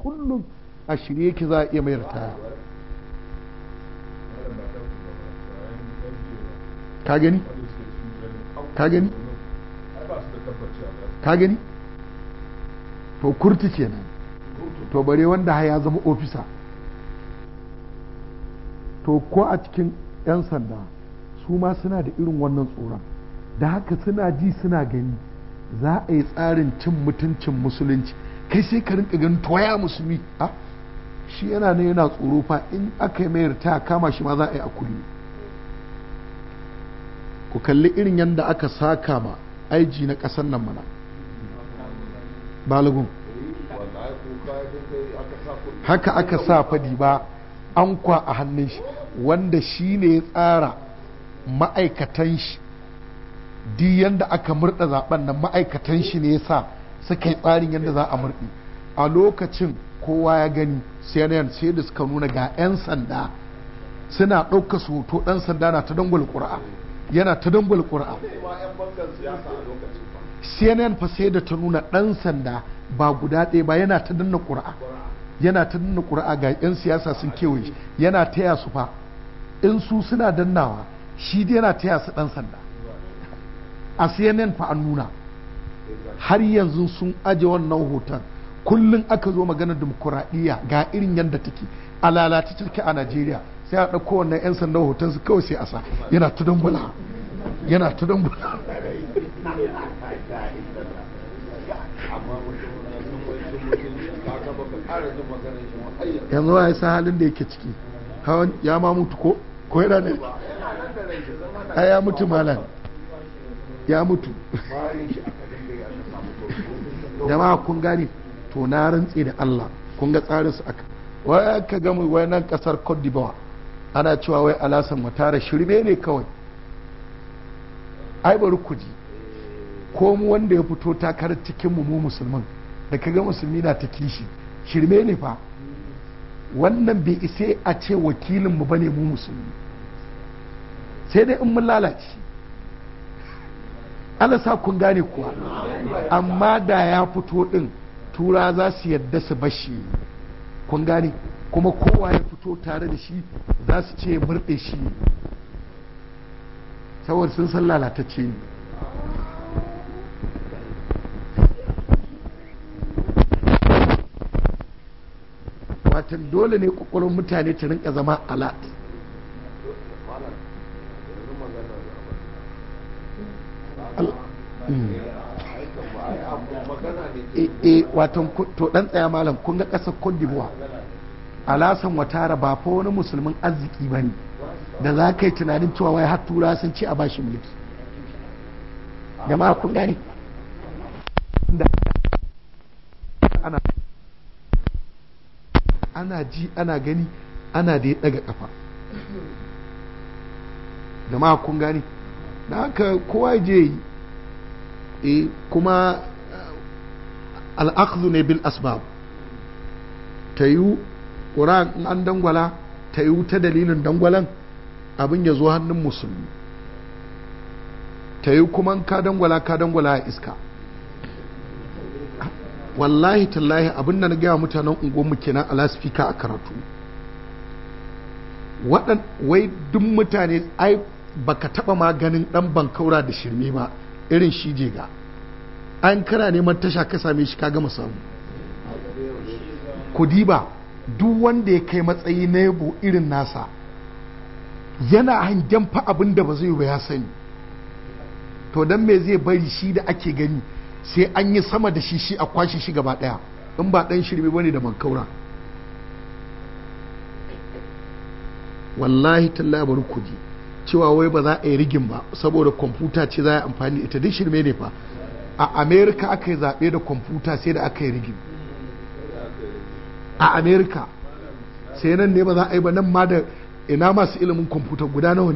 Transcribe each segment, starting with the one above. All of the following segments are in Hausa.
kullum a shirye yake za a iya mai ritaya. ka gani ka gani ka gani to kurti kenan, to bare wanda ya zama ofisa. to ko a cikin 'yan sanda su ma suna da irin wannan tsoron, da haka suna ji suna gani za a yi tsarin cin mutuncin musulunci, kai sai ka rinka ganin toya musulmi a shi yana ne yana tsoro fa in aka yi mayar ta kama shi ma za a yi a kulli. ku kalli irin yadda aka saka ma aiji na ƙasar nan mana balagun haka aka sa fadi ba an kwa a hannun shi wanda shi ne ya tsara ma'aikatan shi di yadda aka murda zaben nan ma'aikatan shi ne ya sa suka yi tsarin yadda za a murɗi. A lokacin kowa ya gani CNN sai da suka nuna ga 'yan sanda suna ɗauka su hoto, ɗan sanda na ta dangwal ƙura'a yana ta dangwal ƙura'a. CNN fa sai da ta nuna ɗan sanda ba guda ɗaya ba yana ta danna ƙura'a, yana ta danna ƙura'a ga 'yan siyasa sun kewaye shi yana taya su fa in su suna dannawa shi dai yana taya su ɗan sanda. A CNN fa an nuna har yanzu sun aje wannan hoton, kullum aka zo magana demokuraɗiyya ga irin yadda take a lalata take a Najeriya sai a ɗauko wannan 'yan sandan hoton su kawai sai a sa yana ta dambula yana ta dambula. yanzu ya sa halin da yake ciki hawan ya ma mutu ko yana ne ya mutu malam ya mutu. jama'a kun gani to na rantse da Allah kun ga tsarin su aka wai aka ga mu wai nan kasar Cote d'Ivoire ana cewa wai Alasan Ouattara shirme ne kawai. ai bari ku ji ko mu wanda ya fito takarar cikin mu musulman da kaga musulmi na ta kishi shirme ne fa, wannan bai isa a ce wakilin mu bane mu musulmi, sai dai in mun lalace. Allah sa kun gane kuwa, amma da ya fito din tura za su yadda su bashi, kun gane, kuma kowa ya fito tare da shi za su ce murɗe shi saboda sun san lalatacce ne. watan dole ne kwakwalwar mutane ta rinka zama alat. watan to dan tsaya malam, kun ga kasar Cote d'Ivoire Alasan Ouattara ba fa wani musulmin arziki bane da za ka yi tunanin cewa wai har tura sun ce a bashi mulki. jama'a kun gane ana ji ana gani ana da ya daga kafa. jama'a kun gane da haka kowa je yi kuma al'akhdhu ne bil asbab, ta yi ƙura an dangwala ta yi ta dalilin dangwalan abin ya zo hannun musulmi, ta yi kuma ka dangwala a iska. wallahi tallahi abin da na gaya mutanen unguwarmu kenan a lasifika a karatu wai duk mutane ai baka taba maganin dan bankaura da shirme ba irin shi je ga an kara neman tasha ka same shi ka gama samu. Kudiba duk wanda ya kai matsayi na yabo irin nasa yana hangen fa abin da ba zai yi ba ya sani, to dan me zai bari shi da ake gani sai an yi sama da shi a kwashe shi gaba daya in ba dan shirme bane da bankaura. wallahi tallahi bari ku ji cewa wai ba za a yi rigin ba saboda kwamfuta ce za a yi amfani ita duk shirme ne fa. a America aka yi zaɓe da kwamfuta sai da aka yi rigin a America, sai nan ne ba za a yi ba, nan ma da ina masu ilimin kwamfuta guda nawa ne.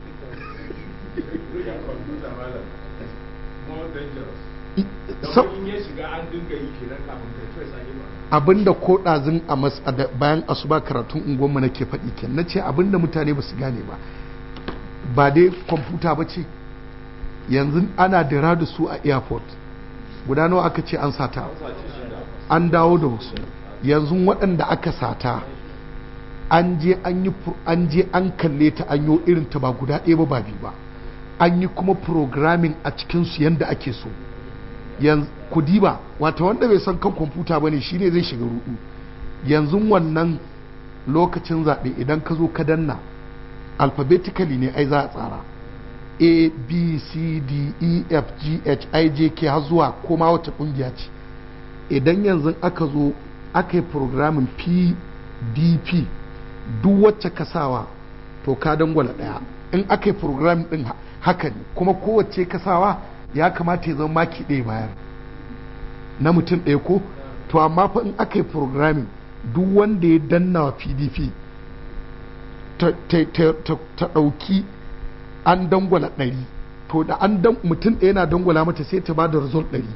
abinda ko ɗazin a bayan asuba karatun unguwanmu nake faɗi ke na ce abinda mutane ba su gane ba dai kwamfuta ba ce yanzu ana dira da su a airport guda nawa aka ce an sata an dawo da wasu yanzu waɗanda aka sata an je an kalle ta an yi irin ta ba guda ɗaya ba biyu ba, an yi kuma programming a cikinsu yadda ake so. Yanzu ku diba, wata wanda bai san kan kwamfuta ba ne shi ne zai shiga rudu. Yanzu wannan lokacin zaɓe idan ka zo ka danna alphabetically ne ai za a tsara a b c d e f g h i j k har zuwa koma wata ƙungiya ce. Idan yanzu aka zo aka yi programming pdp duk wacce kasawa to ka dangwala ɗaya. In aka yi programming ɗin haka ne, kuma kowace kasawa ya kamata ya zama maki ɗaya bayar na mutum ɗaya ko. To amma fa in aka yi programming duk wanda ya danna wa pdp ta ɗauki an dangwala 100, to da mutum ɗaya na dangwala mata sai ta ba da result 100.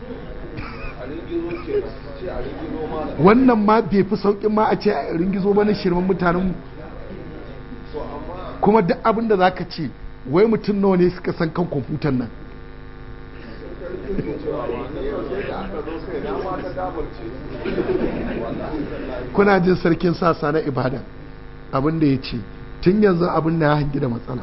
Wannan ma bai fi sauƙin ma a ce a ringizo ba na shirman mutanenmu. Kuma duk abin da za ka ce wai mutum nawa ne suka san kan kwamfutan nan. Kuna jin sarkin sasa na Ibadan abin da ya ce tun yanzu abin da ya hangi da matsala,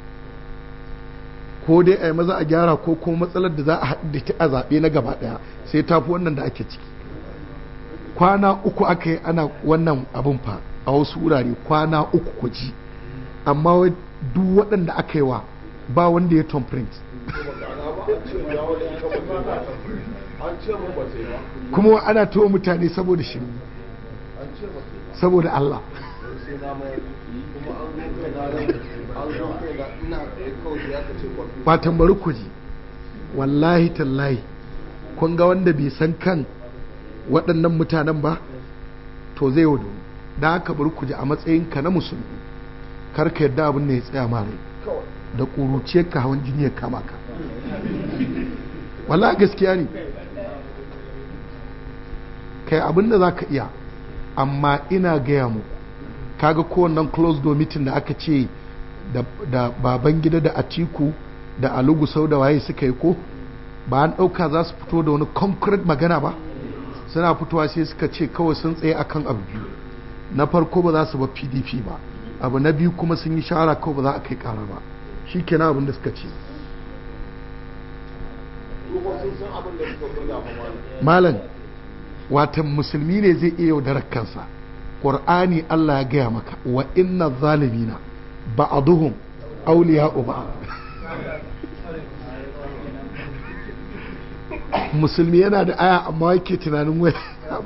ko dai a yi maza a gyara ko kuma matsalar da za a haɗu da ta a zaɓe na gaba ɗaya sai ta fi wannan da ake ciki. Kwana 3 aka yi ana wannan abin fa a wasu wurare, kwana 3 ku ji, amma duk waɗanda aka yi wa ba wanda ya tom print. Kuma ana tawo mutane saboda shi, saboda Allah. Ba tambari ku ji, wallahi tallahi kun ga wanda bai san kan waɗannan mutanen ba to zai wado. Da haka bari ku ji, a matsayinka na musulmi karka yadda abin da ya tsaya mare da ƙuruciyar ka hawan jini ya kama ka. Wallahi gaskiya ne, kai abin da za ka iya, amma ina gaya muku kaga kowannan close door meeting da aka ce da baban gida da Atiku da Alugu sau da waye suka yi ko ba an ɗauka za su fito da wani concrete magana ba. Suna fitowa sai suka ce kawai sun tsaye akan abu biyu. Na farko ba za su ba PDP ba, abu na biyu kuma sun yi shawara kawai ba za a kai ƙara ba. Shi kenan abin da suka ce. Malam watan musulmi ne zai iya yaudarar kansa. Ƙur'ani Allah ya gaya maka wa inna zalimina ba'aduhum awliya'u ba'd. Musulmi yana da aya amma yake tunanin wai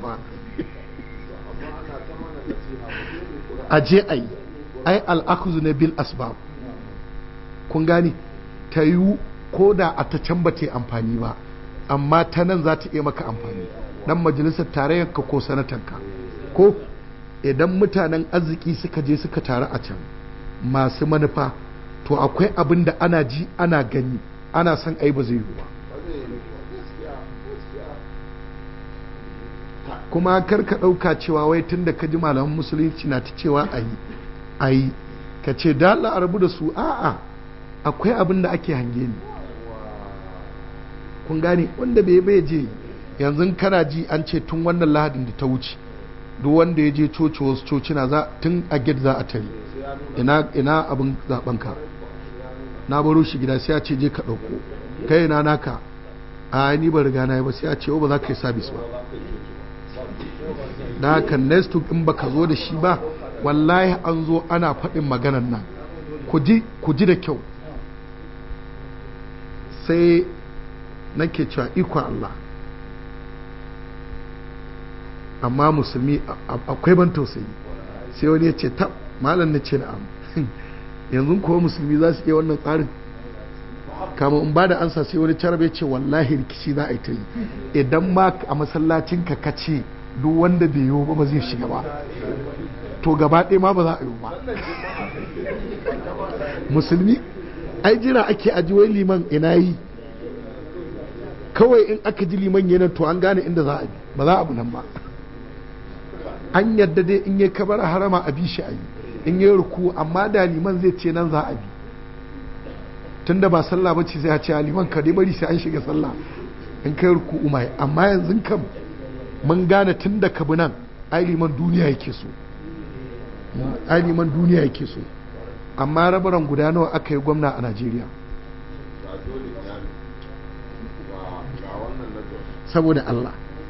aje ai al'akuzu na bil asbab. Kun gani ta yi ko da a ta can ba ta amfani ba, amma ta nan za ta iya maka amfani. Dan majalisar tarayyarka ko sanatanka, ko idan mutanen arziki suka je suka taru a can masu manufa, to akwai abin da ana ji ana gani ana son ai ba zai yi ba. Kuma kar ka ɗauka cewa wai tun da ka ji malaman musulunci na ta cewa a yi ka ce da Allah a rabu da su, a'a akwai abin da ake hange ni. Kun gane wanda bai je yanzu kana ji an ce tun wannan lahadin da ta wuce duk wanda ya je coci wasu cocina za tun a gid za a tare ina abin zaben ka na baro shi gida sai a ce je ka ɗauko kai na naka a ni ba riga na yi ba sai a ce ba za ka yi sabis ba. da haka next week in baka zo da shi ba wallahi an zo ana faɗin maganan nan ku ji da kyau. Sai nake cewa ikon Allah, amma musulmi akwai ban tausayi. Sai wani ya ce tab malam na ce na'am yanzu kuwa musulmi za su iya wannan tsarin. kama in ba da ansa sai wani carabe ce wallahi rikici za a yi ta yi idan ma a masallacin ka kace duk wanda bai yiwu ba zai shiga ba to gaba ɗaya ma ba za a yi ba. Musulmi ai jira ake ajiwai liman ina yi kawai in aka ji liman yana to an gane inda za a bi ba za a bi nan ba. An yadda dai in yi kabar harama a bi shi a yi in yi ruku amma da liman zai ce nan za a bi tunda ba sallah ba ce sai a ce a liman ka dai bari sai an shiga sallah in kai ruku umai amma yanzu kam mun gane tun da ka bi nan ai liman duniya yake so, ai liman duniya yake so. Amma rabaran guda nawa aka yi gwamna a Najeriya saboda Allah,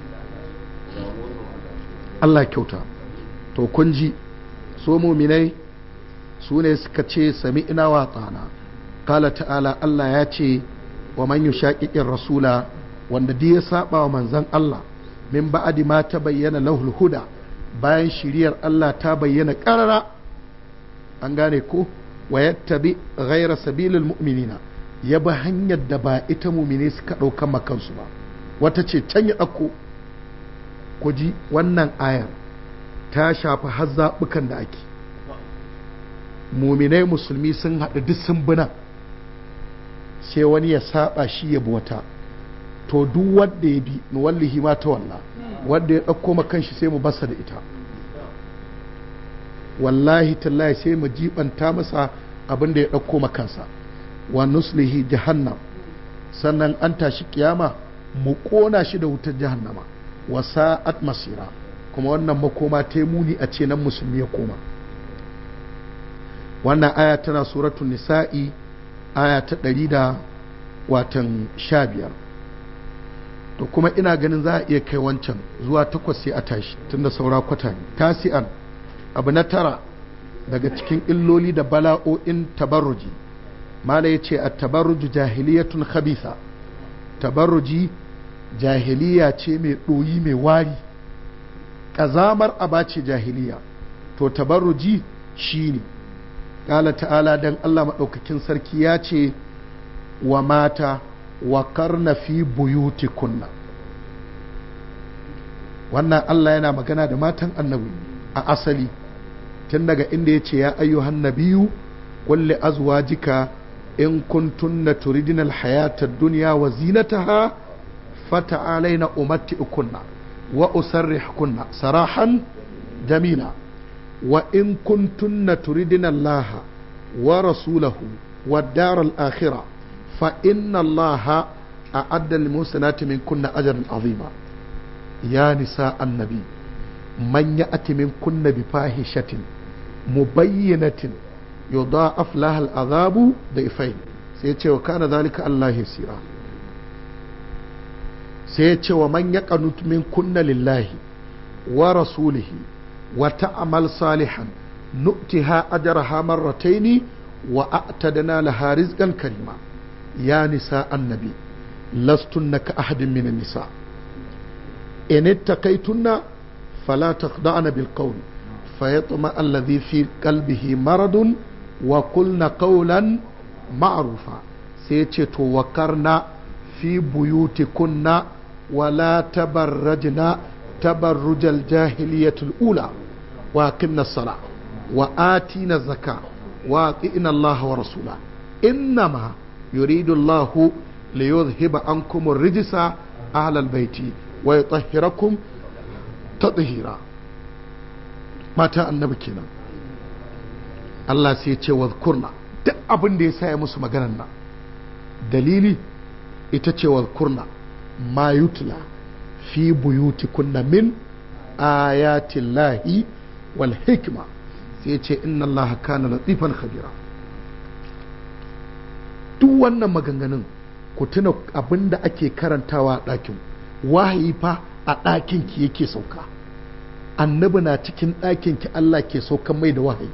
Allah kyauta. To kun ji, so muminai su ne suka ce sami ina wa tsana. Kala ta'ala, Allah ya ce wa man yushaqiqir rasula, wanda duk ya saba wa manzon Allah min ba'di ma ta bayyana lahul huda, bayan shiriyar Allah ta bayyana karara, an gane ko, wa yattabi ghayra sabilil mu'minina, ya ba hanyar da ba ita mu'mine suka dauka makansu ba, wata ce can ya dauko. Ku ji wannan ayar ta shafi har zaɓukan da ake, mu'minai musulmi sun haɗu duk sun bina, sai wani ya saba shi ya wata, to duk wanda ya bi nu wallahi ma ta walla, wanda ya dauko makan shi sai mu basa da ita, wallahi tallahi sai mu jibanta masa abin da ya dauko makansa. Wa nuslihi jahannam, sannan an tashi kiyama mu kona shi da wutar jahannama. Wa sa'at masira, kuma wannan makoma ta muni a ce nan musulmi ya koma. Wannan aya tana suratul nisa'i aya ta 115. To kuma ina ganin za a iya kai wancan zuwa 8 sai a tashi tunda saura kwata ne. Tasi'an, abu na 9 daga cikin illoli da bala'o'in tabarruji, mala ya ce a tabarruju jahiliyatun khabitha, tabarruji jahiliya ce mai ɗoyi mai wari, ƙazamar abace jahiliya. To tabarruji shi ne, ƙala ta'ala dan Allah maɗaukakin sarki ya ce wa mata wa karna fi buyutikunna. Wannan Allah yana magana da matan annabi a asali, tun daga inda ya ce ya ayyuhan nabiyu qul li azwajika in kuntunna turidina alhayata ad-dunya wa zinataha fata'alaina umatti'ukunna wa usarrihkunna sarahan jamila wa in kuntunna turidina Allah wa rasulahu wad-dar al-akhirah fa inna Allah a'adda lil-muhsinati minkunna ajran 'azima. Ya nisa annabi man ya'ti minkunna bi fahishatin mubayyinatin yudha'af laha al'adhabu dayfayn, sai ya ce wa kana dhalika Allah yasira. sai ya ce wa man yaqanut minkunna lillahi wa rasulihi wa ta'mal salihan nu'tiha ajraha marrataini wa a'tadna laha rizqan karima. Ya nisa annabi lastunna ka ahadin min an-nisa in ittaqaytunna fala takhda'na bil qawl fayatma alladhi fi qalbihi maradun wa qulna qawlan ma'rufa. sai ya ce to wakarna fi buyutikunna wala tabarrajna tabarrujal jahiliyatul ula wa aqimna as-salah wa atina az-zakah wa atina Allah wa rasula innama yuridu Allah liyudhhiba ankum ar-rijsa ahla al-bayti wa yutahhirakum tatheera. mata annabi kenan. Allah sai ya ce wadhkurna, duk abin da ya sa ya musu maganar nan dalili ita ce wadhkurna ma yutla fi buyutikunna min ayatillahi wal hikma. sai ya ce inna Allah kana latifan khabira. duk wannan maganganun ku tuna abin da ake karantawa a ɗakin wahayi fa a ɗakin ki yake sauka. annabi na cikin ɗakin ki Allah ke saukan mai da wahayi,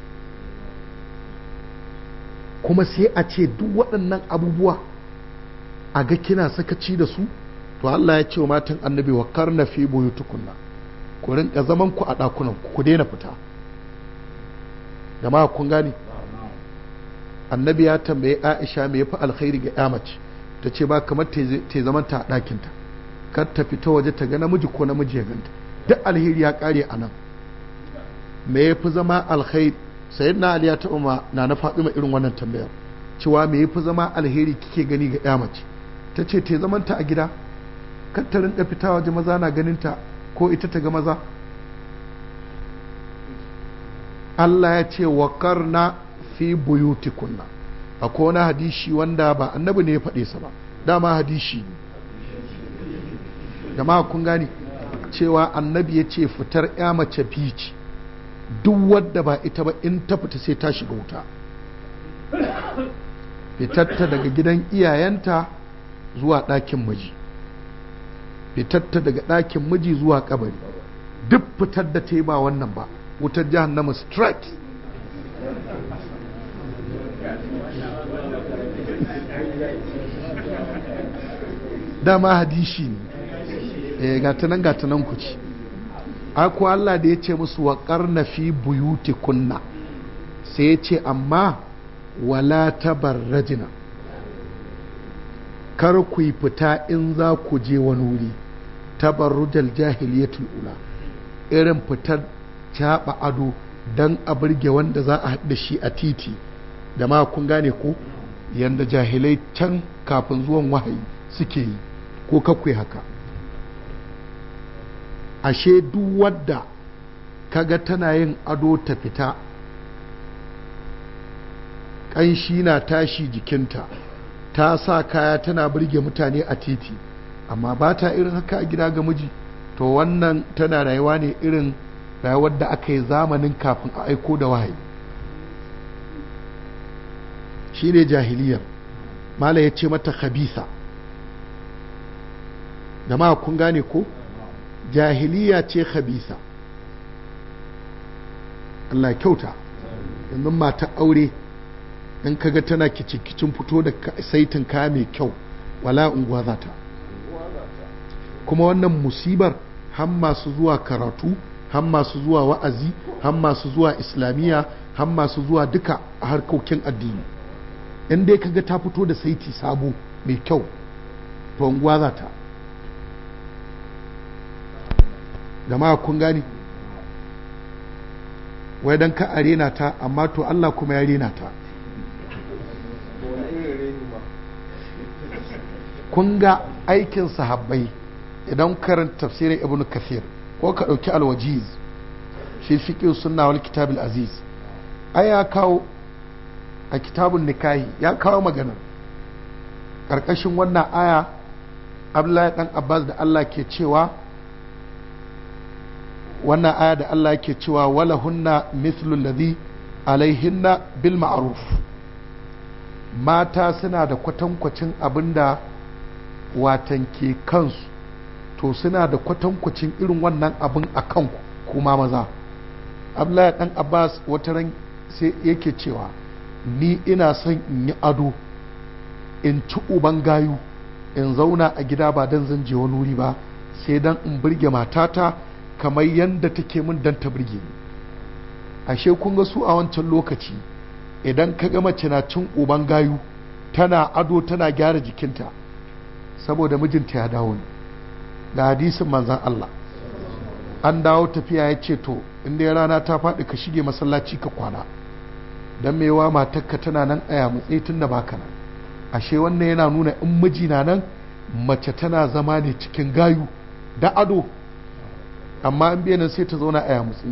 kuma sai a ce duk waɗannan abubuwa a ga kina sakaci da su. to Allah ya ce wa matan annabi wa karna fi buyutukunna, ku rinka zaman ku a ɗakunan ku daina fita. jama'a kun gane, annabi ya tambaye Aisha me yafi alkhairi ga ya mace, ta ce ba kamar ta zaman ta a ɗakinta, kar ta fita waje ta ga namiji ko namiji ya ganta. duk alheri ya kare a nan. me yafi zama alkhairi? sayyidina Ali ya taɓa na Fatima irin wannan tambayar cewa me yafi zama alheri kike gani ga ya mace? ta ce ta zaman ta a gida, kar ta rinka fita waje maza na ganin ta ko ita ta ga maza. Allah ya ce wa karna fi buyutikunna. akwai wani hadishi wanda ba annabi ne ya faɗe sa ba, dama hadishi ne. jama'a kun gani, cewa annabi ya ce fitar ya mace fici duk wadda ba ita ba in ta fita sai ta shiga wuta. Fitarta daga gidan iyayenta zuwa ɗakin miji, fitarta daga ɗakin miji zuwa kabari, duk fitar da ta yi ba wannan ba wutar jahannama straight. Dama hadishi ne gatanan ku ci. Ako Allah da ya ce musu wa ƙarna fi buyuti kunna, sai ya ce amma wala tabarrajina, kar ku yi fita in za ku je wani wuri tabarrujal jahiliyatul ula, irin fitar caɓa ado don a burge wanda za a haɗa shi a titi. Da ma kun gane ko yanda jahilai can kafin zuwan wahayi suke yi, ko kakwai haka. Ashe duk wadda kaga tana yin ado ta fita, ƙanshi na tashi jikinta, ta sa kaya tana burge mutane a titi, amma ba ta irin haka a gida ga miji, to wannan tana rayuwa ne irin rayuwar da aka yi zamanin kafin a aiko da wahayi. Shi ne jahiliyar. Mala ya ce mata khabisa. Da ma kun gane ko? Jahiliya ce khabisa. Allah kyauta. Yanzu mata aure in kaga tana kicin fito da saitin kaya mai kyau, wala unguwa za ta. Kuma wannan musibar har masu zuwa karatu, har masu zuwa wa'azi, har masu zuwa islamiyya, har masu zuwa duka a harkokin addini. In dai kaga ta fito da saiti sabo mai kyau, to unguwa za ta. Jama'a kun gani? Wai dan ka arena ta, amma to Allah kuma ya rena ta. Kun ga aikin sahabbai idan karanta tafsirin Ibn Kathir ko ka ɗauki Al-Wajiz shi fiqh sunna wal kitab al-aziz, ai ya kawo a kitabun nikahi, ya kawo maganar ƙarƙashin wannan aya. Abdullahi dan Abbas da Allah ke cewa, wannan aya da Allah ke cewa wala hunna mithlu alladhi alaihinna bil ma'ruf, mata suna da kwatankwacin abinda watan ke kansu, to suna da kwatankwacin irin wannan abin a kanku kuma maza. Abdullahi dan Abbas wata ran sai yake cewa ni ina son in yi ado, in ci uban gayu, in zauna a gida ba dan zan je wani wuri ba, sai dan in burge matata kamar yadda take min dan ta burge ni. Ashe kun ga su a wancan lokaci idan ka ga mace na cin uban gayu, tana ado tana gyara jikinta saboda mijinta ya dawo ne. Ga hadisin manzon Allah, an dawo tafiya ya ce to inda rana ta faɗi ka shige masallaci ka kwana, dan mewa matarka tana nan aya mutse tun da baka nan. Ashe wannan yana nuna in miji na nan mace tana zama ne cikin gayu da ado, amma in biyanan sai ta zauna aya mutse.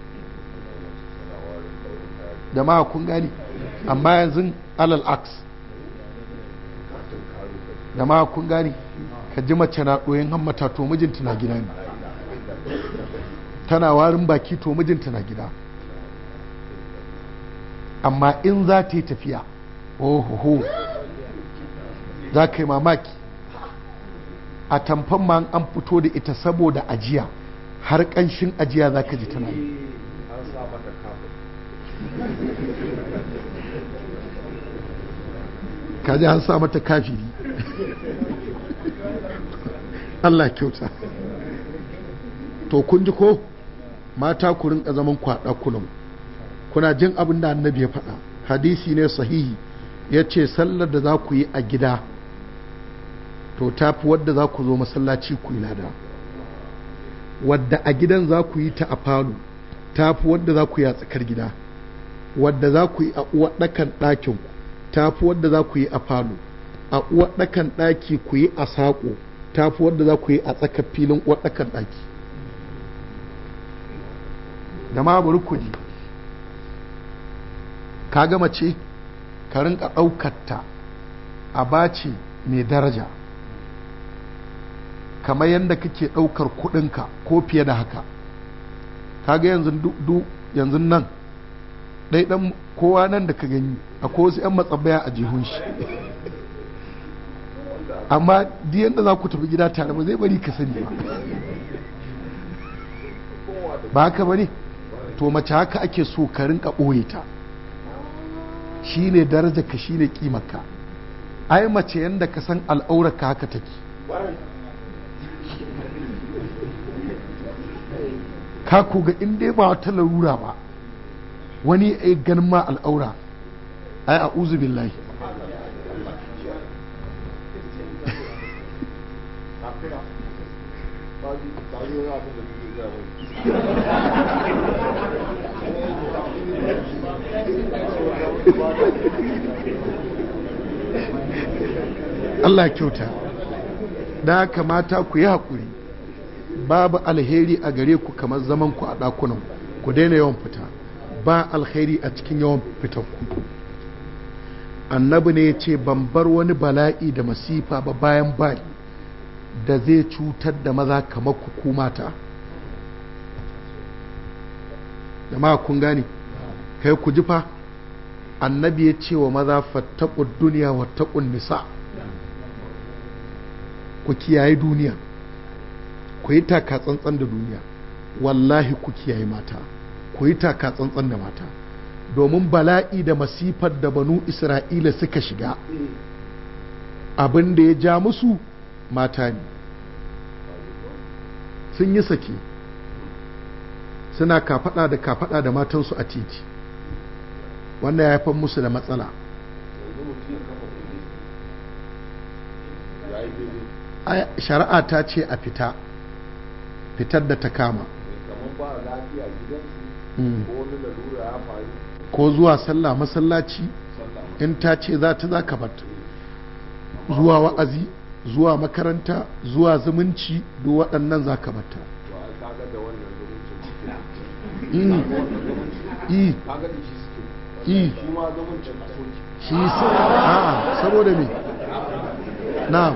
Jama'a kun gani? Amma yanzu alal aks, jama'a kun gani? Ka ji mace na ɗoyin hammata to mijinta na gida ne, tana warin baki to mijinta na gida. Amma in za ta yi tafiya, ohoho, za ka yi mamaki. A tamfan ma an fito da ita saboda ajiya, har ƙanshin ajiya za ka ji tana yi. Kaji an sa mata kafiri. Allah kyauta. To kun ji ko mata ku rinka zaman kwaɗa kullum, kuna jin abin da annabi ya faɗa. Hadisi ne sahihi, ya ce sallar da za ku yi a gida to tafi wadda za ku zo masallaci ku yi lada. Wadda a gidan za ku yi ta a falo tafi wadda za ku yi a tsakar gida. Wadda za ku yi a uwaɗɗakan ɗakin ku tafi wadda za ku yi a falo. A uwaɗɗakan ɗaki ku yi a saƙo tafi wadda za ku yi a tsakar filin uwaɗɗakan ɗaki. Da ma bari ku ji, ka gama ce ka rinka ɗaukarta a bace mai daraja, kamar yadda kake ɗaukar kuɗinka ko fiye da haka. Kaga yanzu nan ɗai ɗan kowa nan da ka gani akwai wasu 'yan matsabaya a jihun shi amma duk yadda za ku tafi gida tare ba zai bari ka sani ba haka bane. To mace haka ake so ka rinka ɓoye ta, shine daraja ka shine kimarka. Ai mace yanda ka san al'aurarka haka take. Ka ga in dai ba wata larura ba wani ya ganin ma al'aura, ai a'udhu billahi. Allah kyauta. Da kamata ku yi haƙuri, babu alheri a gare ku kamar zaman ku a ɗakunan ku daina yawan fita, ba alheri a cikin yawan fitan ku. Annabi ne ya ce ban bar wani bala'i da masifa ba bayan bari da zai cutar da maza kamar ku mata. Jama'a kun gane, kai ku ji fa annabi ya ce wa maza fattaqud duniya wattaqun nisa, ku kiyaye duniya, ku yi taka tsantsan da duniya. Wallahi ku kiyaye mata, ku yi taka tsantsan da mata, domin bala'i da masifar da banu Isra'ila suka shiga abin da ya ja musu mata ne. Sun yi sake, suna kafada da matansu a titi, wannan ya haifar musu da matsala. Shari'a ta ce a fitar da ta kama, ko zuwa sallah masallaci in ta ce za ka bata, zuwa wa'azi, zuwa makaranta, zuwa zumunci, duk waɗannan za ka bata. Saboda me? Na'am.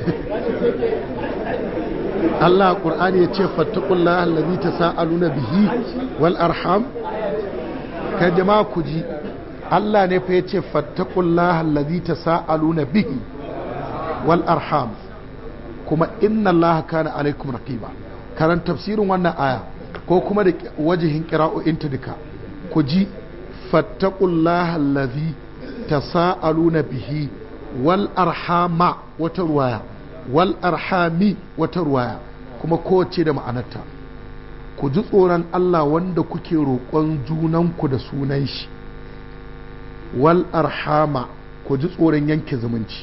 Allah Qur'ani ya ce fattaqullaha allazi tasaaluna bihi wal arham. Kai jama'a ku ji, Allah ne fa ya ce fattaqullaha allazi tasaaluna bihi wal arham, kuma inna Allaha kana alaikum raqiba. Karan tafsirin wannan aya ko kuma da wajihin qira'o'in ta duka ku ji fattaqullaha allazi tasaaluna bihi wal arhama wata ruwaya, wal arhami wata ruwaya, kuma kowace da ma'anarta. Ku ji tsoron Allah wanda kuke roƙon junanku da sunan shi, wal arhama ku ji tsoron yanke zumunci.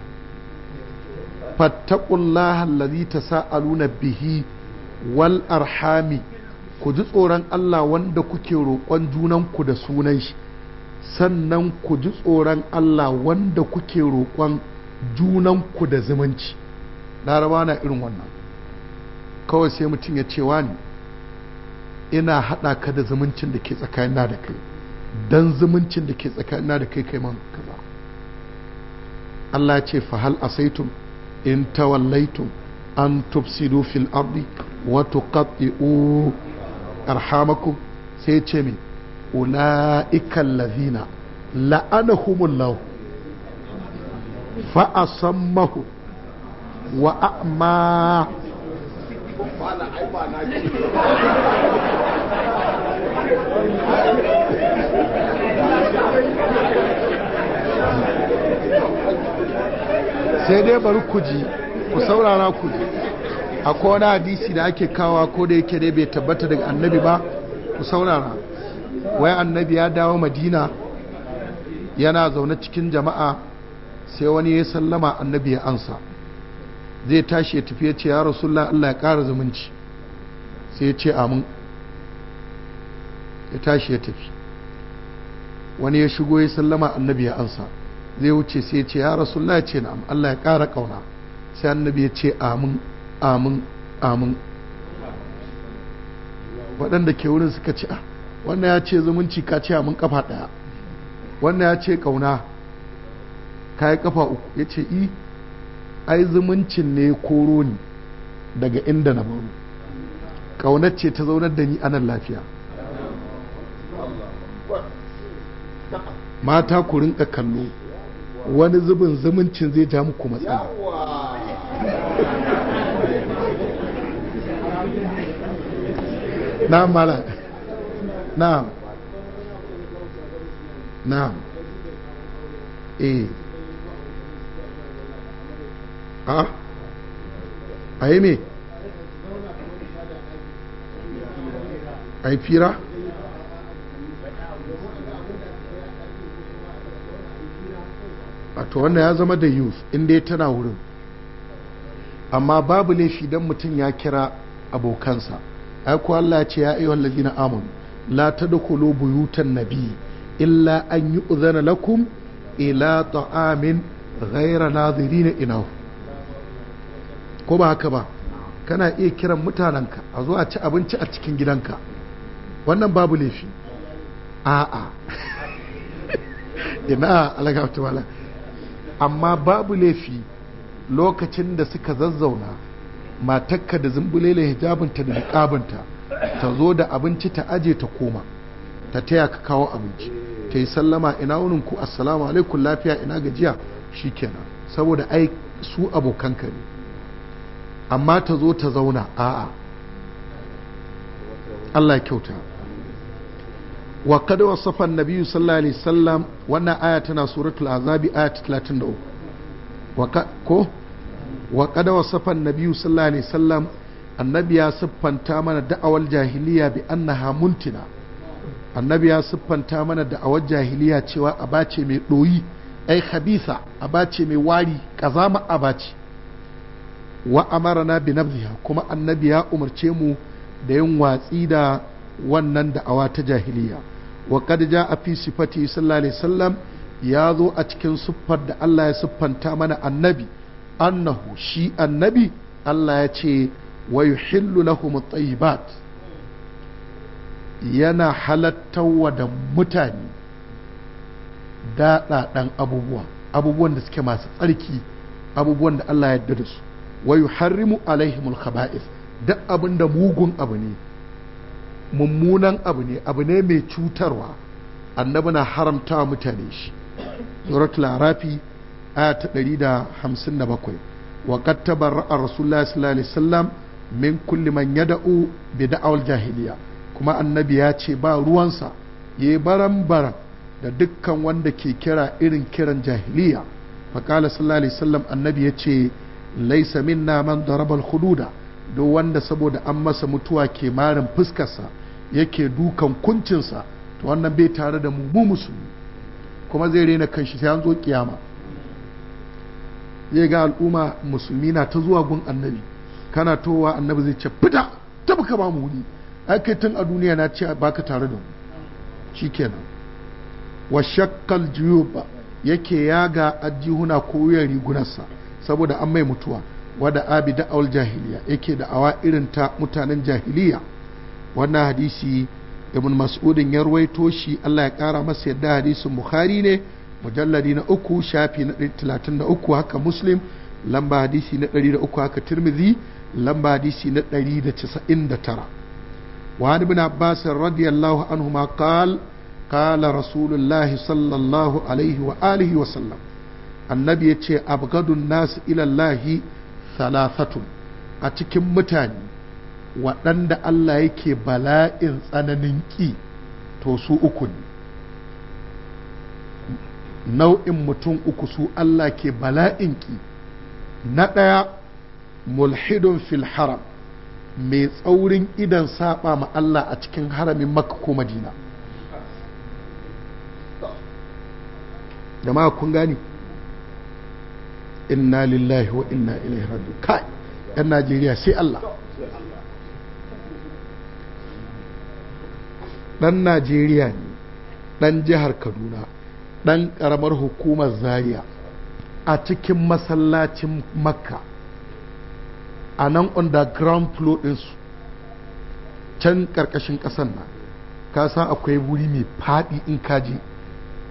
fattaqullaha allazi tasaaluna bihi wal arhami, ku ji tsoron Allah wanda kuke roƙon junanku da sunan shi, sannan ku ji tsoron Allah wanda kuke roƙon junanku da zumunci. Laraba na irin wannan, kawai sai mutum ya ce wani ina haɗa ka da zumuncin da ke tsakanina da kai, dan zumuncin da ke tsakanina da kai kai man kaza. Allah ya ce fa hal asaitum in tawallaitum an tufsidu fil ardi wa tuqatti'u arhamakum, sai ce min ulaika allazina la'anahumullah fa asammahu wa a'ma. sai dai bari ku ji, ku saurara ku ji. Akwai wani hadisi da ake kawa ko da yake dai bai tabbata daga annabi ba, ku saurara. Wai annabi ya dawo Madina yana zaune cikin jama'a, sai wani ya sallama, annabi ya ansa, zai tashi ya tafi ya ce ya Rasulullah Allah ya ƙara zumunci, sai ya ce amin, ya tashi ya tafi. Wani ya shigo ya sallama, annabi ya ansa, zai wuce sai ya ce ya Rasulullah, ya ce na'am, Allah ya ƙara ƙauna, sai annabi ya ce amin amin amin. Waɗanda ke wurin suka ce wannan ya ce zumunci ka ce amin kafa ɗaya, wannan ya ce ƙauna ka yi kafa uku. Ya ce ai zumuncin ne koro ni, daga inda na baro ƙaunar ce ta zaunar da ni anan lafiya. Mata ku rinka kallo, wani zubin zumuncin zai ja muku matsala. Na mala na a yi me a yi fira a to wannan ya zama da youth inda ya tana wurin, amma babu laifi don mutum ya kira abokansa. Aiko Allah ce ya ayyuhal ladina amanu la tadkhulu buyutan nabi illa an yu'zana lakum ila ta'amin ghayra nazirin inahu. Ko ba haka ba, kana iya kiran mutanenka a zo a ci abinci a cikin gidanka, wannan babu laifi. A'a ina alagabta wala, amma babu laifi lokacin da suka zazzauna matakka da zumbulele hijabinta da niqabinta ta zo da abinci ta aje ta koma ta taya ka kawo abinci ta yi sallama, ina wunin ku, assalamu alaikum, lafiya, ina gajiya, shikenan, saboda ai su abokanka ne. Amma ta zo ta zauna, a'a, Allah ya kyauta. wa kada wasafa annabi sallallahu alaihi wasallam, wannan aya tana suratul azabi aya 33. wa kada wasafa annabi sallallahu alaihi wasallam, annabi ya siffanta mana da'awar jahiliya bi annaha muntina. Annabi ya siffanta mana da'awar jahiliya cewa abace mai doyi, ai khabisa, abace mai wari, kazama abace. Wa amarna bi nabziha, kuma annabi ya umarce mu da yin watsi da wannan da'awa ta jahiliya. Wa qad jaa fi sifati sallallahu alaihi wasallam, ya zo a cikin siffar da Allah ya siffanta mana annabi, annahu shi annabi Allah ya ce wa yuhillu lahum at-tayyibat, yana halattawa da mutane daɗaɗan abubuwan da suke masu tsarki, abubuwan da Allah ya yarda da su. Wa yuharrimu alaihimul khaba'ith, duk abin da mugun abu ne, mummunan abu ne mai cutarwa, annabi na haramta mutane shi. Suratul Arafi aya ta 157. wa qad tabarra'a rasulullahi sallallahu alaihi wasallam min kulli man yad'u bi da'awal jahiliya, kuma annabi ya ce ba ruwansa, yayi baran da dukkan wanda ke kira irin kiran jahiliya. Faqala sallallahu alaihi wasallam, annabi ya ce laisa minna man daraba al-hududa, duk wanda saboda an masa mutuwa ke marin fuskarsa yake dukan kuncinsa, to wannan bai tare da mu musulmi, kuma zai rena kanshi sai an zo kiyama. zai ga al'umma musulmi na ta zuwa gun annabi, kana towa annabi zai ce fita tabi ka ba mu wuri, ai kai tun a duniya na ce baka tare da mu, shikenan. wa shakkal juyuba, yake yaga ajihuna ko wuyan rigunarsa saboda an mai mutuwa. Wada abi da'awul jahiliya, yake da awa irin ta mutanen jahiliya. Wannan hadisi ibn mas'udin ya ruwaito shi, Allah ya kara masa yadda, hadisin bukhari ne, mujalladi na 3 shafi na 33, haka muslim lamba hadisi na 103, haka tirmidhi lamba hadisi na 199. wa ibn abbas radiyallahu anhuma qala rasulullahi sallallahu alaihi wa alihi wa sallam, annabi yace abgadun nas ila allahi thalathatun, a cikin mutane waɗanda Allah yake bala'in tsananin ƙi, to su uku ne, nau'in mutum uku su Allah ke bala'in ƙi. Na ɗaya, mulhidun fil haram, mai tsaurin idan saba ma Allah a cikin haramin Makka ko Madina. Jama'a kun gani? Inna lillahi wa inna ilaihi raji'un. Kai, 'yan Najeriya sai Allah. Ɗan Najeriya ne, ɗan jihar Kaduna, ɗan ƙaramar hukumar Zaria, a cikin masallacin Makka, a nan underground floor ɗinsu, can ƙarƙashin ƙasan nan, ka san akwai wuri mai faɗi in kaji,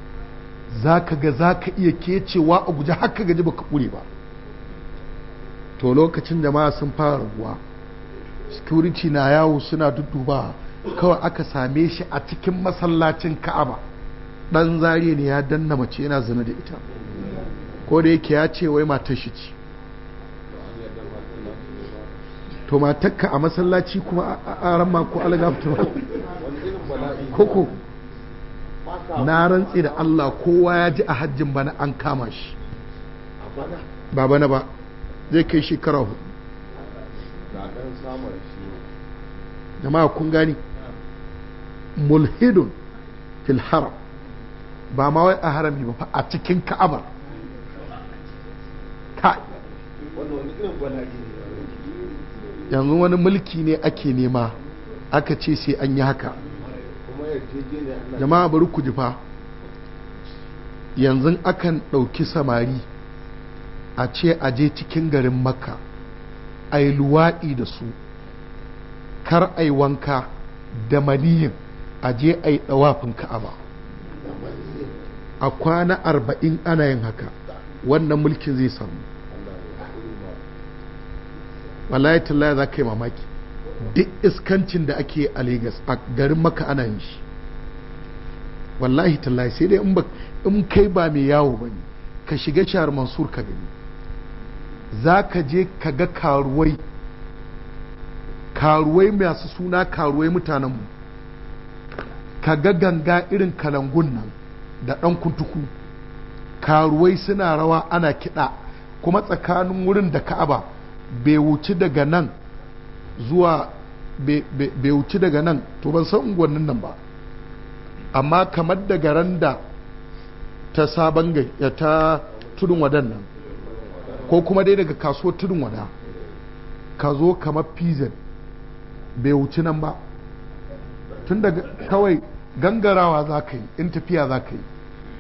za ka iya kecewa a guje haka gaji baka ƙure ba. to lokacin jama'a sun fara raguwa, security na yawo suna dudduba, kawai aka same shi a cikin masallacin Ka'aba. Dan zariya ne ya danna mace yana zina da ita, ko da yake ya ce wai matar shi ce. To matakka a masallaci kuma a ramma ko algafta koko na rantsi da Allah, kowa ya ji a hajjin bana an kama shi, ba bana ba zai kai shekara 4. jama'a kun gani, mulhidun fil haram, ba ma wai a harami ba fa a cikin Ka'abar. Yanzu wani mulki ne ake nema aka ce sai an yi haka. Jama'a bari ku ji fa, yanzu akan ɗauki samari a ce a je cikin garin Makka a yi luwaɗi da su, kar a yi wanka da maniyin, a je a yi ɗawafin Ka'aba. A kwana 40 ana yin haka, wannan mulkin zai samu. Wallahi tallahi za ka yi mamaki, duk iskancin da ake a Legas a garin Makka ana yin shi. Wallahi tallahi sai dai in kai ba mai yawo ba ne, ka shiga Shahar Mansur ka gani, za ka je ka ga karuwai masu suna karuwai mutanenmu, ka ga ganga irin kalangun nan da ɗan kuntuku, karuwai suna rawa ana kiɗa, kuma tsakanin wurin da Ka'aba bai wuci daga nan zuwa bai wuci daga nan, to ban san unguwannin nan ba, amma kamar daga randa ta sabon gai ta tudun wadan nan, ko kuma dai daga kasuwar tudun wada ka zo kamar pizan bai wuci nan ba, tun daga kawai gangarawa za ka yi in tafiya za ka yi,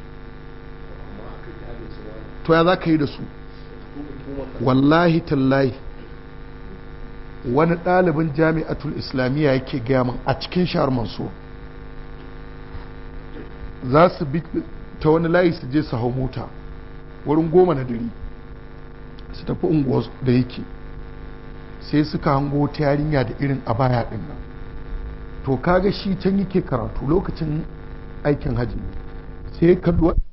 to ya za ka yi da su. Wallahi tallahi wani ɗalibin jami'atul islamiyya yake gaya min a cikin Shahar Mansur za su bi ta wani layi su je su hau mota wurin 10 na dare su tafi unguwar da yake, sai suka hango ta yarinya da irin abaya ɗin nan. To kaga shi can yake karatu lokacin aikin hajji, sai kallo